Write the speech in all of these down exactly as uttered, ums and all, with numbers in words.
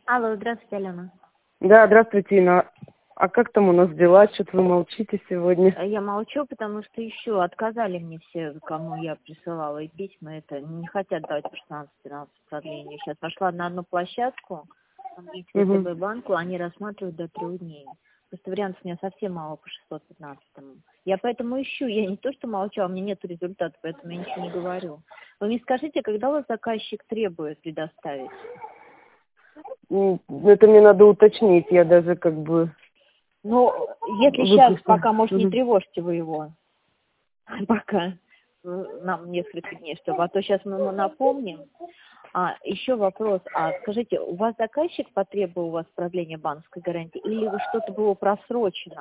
Алло, здравствуйте, Алена. Да, здравствуйте, Инна. А как там у нас дела? Что-то вы молчите сегодня. Я молчу, потому что еще отказали мне все, кому я присылала и письма. Это не хотят давать по шестнадцать-тринадцать продления. Сейчас пошла на одну площадку, в Угу. ВТБ банку, они рассматривают до трех дней. Просто вариантов у меня совсем мало по шестьсот пятнадцатому. Я поэтому ищу. Я не то, что молчу, а у меня нет результата, поэтому я ничего не говорю. Вы мне скажите, когда у вас заказчик требует предоставить? Ну, это мне надо уточнить. Я даже как бы... Ну, если сейчас, выпустила. пока, может, не Угу. тревожьте вы его. Пока. Ну, нам несколько дней, чтобы, а то сейчас мы ему напомним. А еще вопрос, а скажите, у вас заказчик потребовал у вас продления банковской гарантии или вы что-то было просрочено?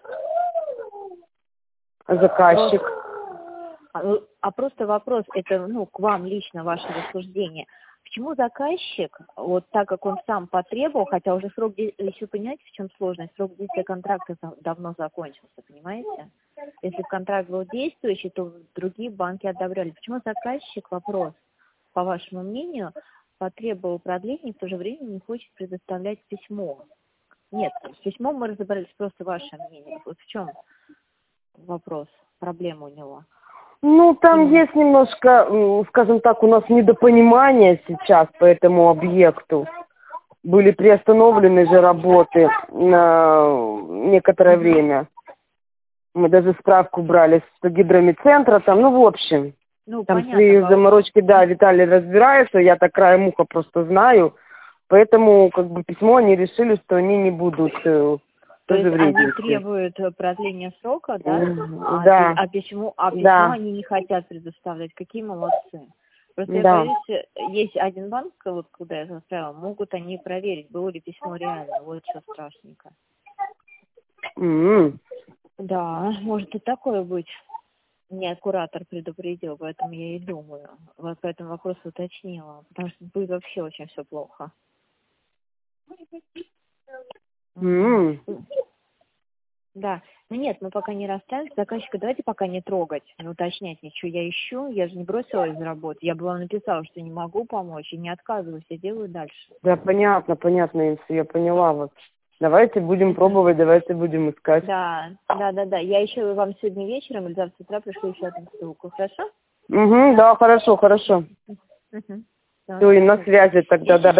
А заказчик? А, ну, а просто вопрос, это ну к вам лично ваше рассуждение. Почему заказчик, вот так как он сам потребовал, хотя уже срок, де- еще понимаете, в чем сложность, срок действия контракта за- давно закончился, понимаете? Если контракт был действующий, то другие банки одобряли. Почему заказчик, вопрос, по вашему мнению, потребовал продления, в то же время не хочет предоставлять письмо? Нет, с письмом мы разобрались, просто ваше мнение. Вот в чем вопрос, проблема у него? Ну, там Именно. есть немножко, м, скажем так, у нас недопонимание сейчас по этому объекту. Были приостановлены же работы на некоторое Мгм. время. Мы даже справку брали с гидромедцентра там, ну, в общем. Ну, Там понятно. свои по- заморочки, да, Виталий разбирается, я так краем уха просто знаю. Поэтому, как бы, письмо они решили, что они не будут э, То тоже есть они вредничать. требуют э, продления срока, да? М, А, пи- Да, а письмо, а письмо да, они не хотят предоставлять. Какие молодцы. Просто я да. боюсь, э, есть один банк, вот куда я отправила, могут они проверить, было ли письмо реально. Вот что страшненько. М. Да, может и такое быть. Меня куратор предупредил, поэтому я и думаю. Вот по этому вопросу уточнила. Потому что будет вообще очень все плохо. Мгм. М. Да. Ну нет, мы пока не расстались. Заказчика давайте пока не трогать, не уточнять ничего. Я ищу, я же не бросила из работы. Я бы вам написала, что не могу помочь и не отказываюсь, я делаю дальше. Да, понятно, понятно, Инесса, я поняла вас. Давайте будем Мгм. пробовать, давайте будем искать. Да, да, да, да. Я еще вам сегодня вечером или завтра с утра пришлю еще одну ссылку, хорошо? Угу, да, хорошо, хорошо. Угу. Все, и на связи тогда, да.